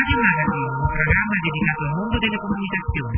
Radio Magazine, un programma dedicato al mondo delle comunicazioni.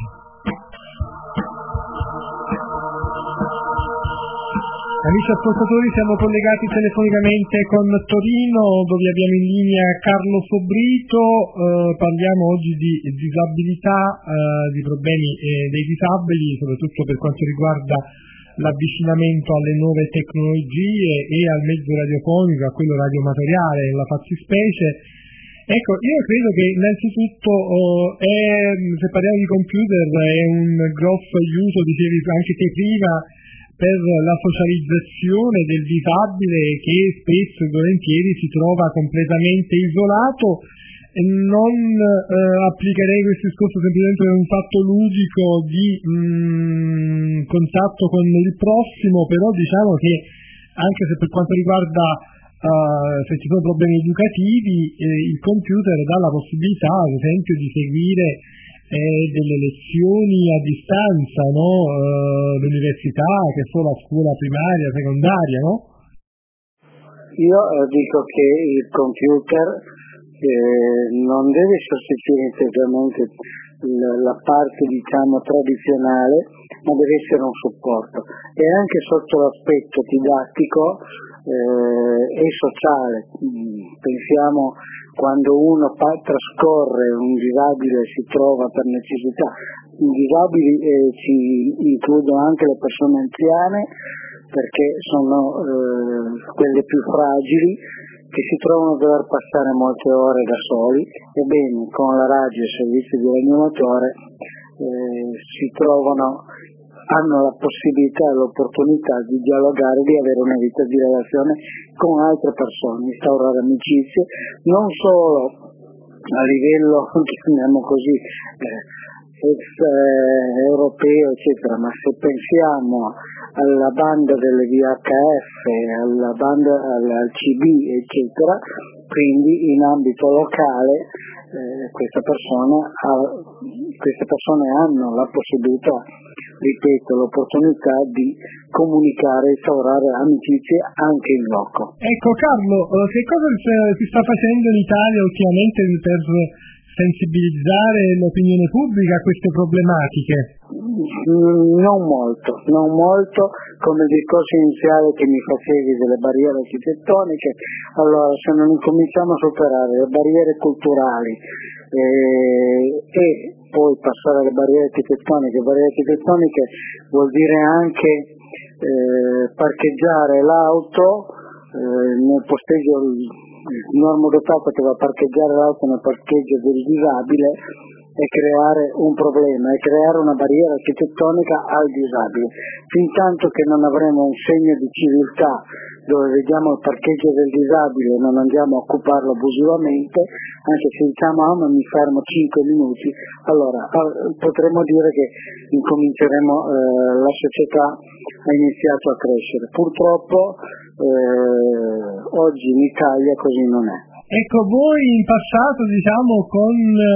Amici ascoltatori, siamo collegati telefonicamente con Torino, dove abbiamo in linea Carlo Sobrito. Parliamo oggi di disabilità, di problemi dei disabili, soprattutto per quanto riguarda l'avvicinamento alle nuove tecnologie e al mezzo radiofonico, a quello radioamatoriale nella fattispecie. Ecco, io credo che innanzitutto se parliamo di computer è un grosso aiuto, dicevi anche te prima, per la socializzazione del disabile che spesso e volentieri si trova completamente isolato. Non applicherei questo discorso semplicemente per un fatto ludico di contatto con il prossimo, però diciamo che anche se per quanto riguarda se ci sono problemi educativi, il computer dà la possibilità ad esempio di seguire delle lezioni a distanza, no? L'università, che so, la scuola primaria, secondaria, no? Io dico che il computer non deve sostituire integralmente la parte, diciamo, tradizionale, ma deve essere un supporto, e anche sotto l'aspetto didattico e sociale. Pensiamo quando uno trascorre, un disabile si trova per necessità, i disabili ci includono anche le persone anziane, perché sono quelle più fragili, che si trovano a dover passare molte ore da soli. Ebbene, con la radio e il servizio di radioamatore hanno la possibilità e l'opportunità di dialogare, di avere una vita di relazione con altre persone, instaurare amicizie, non solo a livello, chiamiamo così, europeo, eccetera, ma se pensiamo alla banda delle VHF, alla banda, al CD, eccetera, quindi in ambito locale queste persone hanno la possibilità, ripeto, l'opportunità di comunicare e instaurare amicizie anche in loco. Ecco Carlo, che cosa si sta facendo in Italia ultimamente per sensibilizzare l'opinione pubblica a queste problematiche? Non molto, come il discorso iniziale che mi facevi delle barriere architettoniche. Allora, se non incominciamo a superare le barriere culturali e poi passare alle barriere architettoniche vuol dire anche parcheggiare l'auto nel posteggio, il normodotato che va a parcheggiare l'auto nel parcheggio del disabile, e creare un problema, e creare una barriera architettonica al disabile. Fintanto che non avremo un segno di civiltà dove vediamo il parcheggio del disabile e non andiamo a occuparlo abusivamente, anche se diciamo ma mi fermo 5 minuti, allora potremmo dire che la società ha iniziato a crescere. Purtroppo oggi in Italia così non è. Ecco, voi in passato, diciamo, con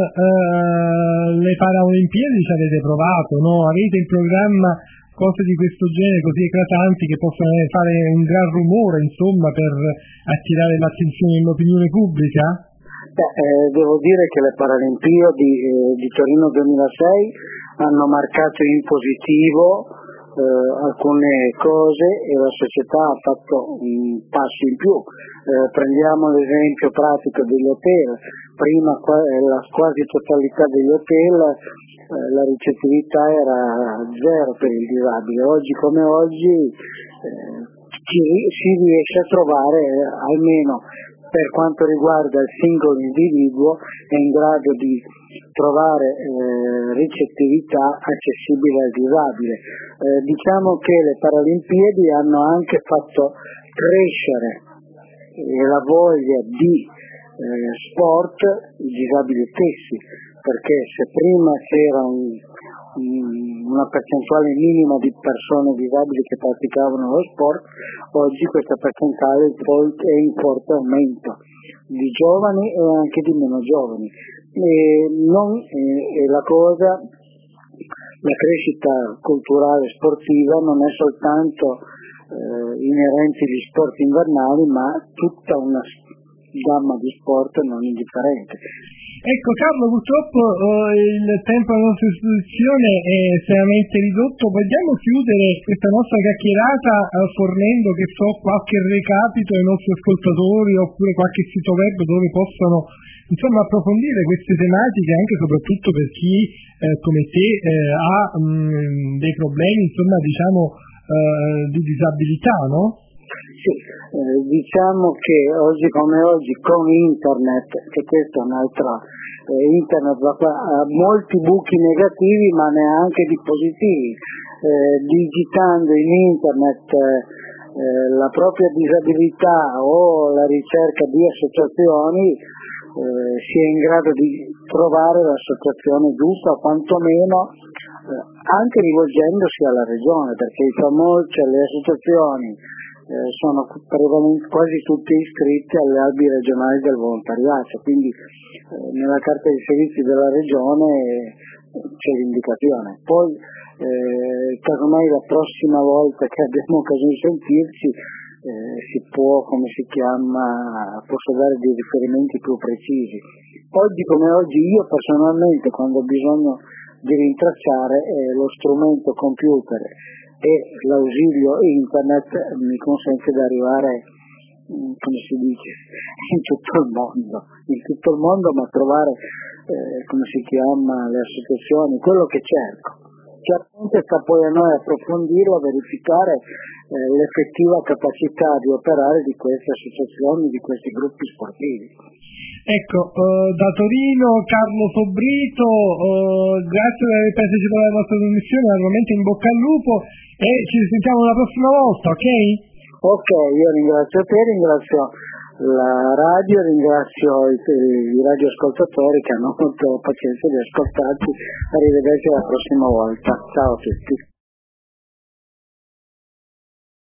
le Paralimpiadi ci avete provato, no? Avete in programma cose di questo genere così eclatanti che possono fare un gran rumore, insomma, per attirare l'attenzione dell'opinione pubblica? Devo dire che le Paralimpiadi di Torino 2006 hanno marcato in positivo alcune cose, e la società ha fatto un passo in più. Prendiamo l'esempio pratico degli hotel. Prima la quasi totalità degli hotel la ricettività era zero per il disabile. Oggi come oggi si riesce a trovare, almeno per quanto riguarda il singolo individuo, è in grado di trovare ricettività accessibile al disabile. Diciamo che le Paralimpiadi hanno anche fatto crescere la voglia di sport i disabili stessi, perché se prima c'era una percentuale minima di persone disabili che praticavano lo sport, oggi questa percentuale è in forte aumento, di giovani e anche di meno giovani. La crescita culturale e sportiva non è soltanto inerente agli sport invernali, ma tutta una gamma di sport non indifferente. Ecco Carlo, purtroppo il tempo a nostra disposizione è estremamente ridotto. Vogliamo chiudere questa nostra chiacchierata fornendo, che so, qualche recapito ai nostri ascoltatori oppure qualche sito web dove possono insomma approfondire queste tematiche, anche e soprattutto per chi come te ha dei problemi, insomma, diciamo di disabilità, no? Sì, diciamo che oggi come oggi con internet, che questa è un'altra, internet ha molti buchi negativi ma neanche di positivi, digitando in internet la propria disabilità o la ricerca di associazioni si è in grado di trovare l'associazione giusta, o quantomeno anche rivolgendosi alla regione, perché i famosi, le associazioni sono quasi tutte iscritte alle albi regionali del volontariato, quindi nella carta dei servizi della regione c'è l'indicazione. Poi casomai la prossima volta che abbiamo occasione di sentirci si può, posso dare dei riferimenti più precisi. Oggi come oggi io personalmente, quando ho bisogno di rintracciare, lo strumento computer e l'ausilio internet mi consente di arrivare, come si dice, in tutto il mondo, ma trovare le associazioni, quello che cerco. Chiaramente sta poi a noi approfondire o verificare l'effettiva capacità di operare di queste associazioni, di questi gruppi sportivi. Ecco, da Torino Carlo Sobrito, grazie per aver partecipato alla nostra trasmissione, naturalmente in bocca al lupo e ci risentiamo la prossima volta, ok? Ok, io ringrazio te, ringrazio la radio, ringrazio i radioascoltatori che hanno avuto pazienza di ascoltarci. Arrivederci la prossima volta, ciao a tutti.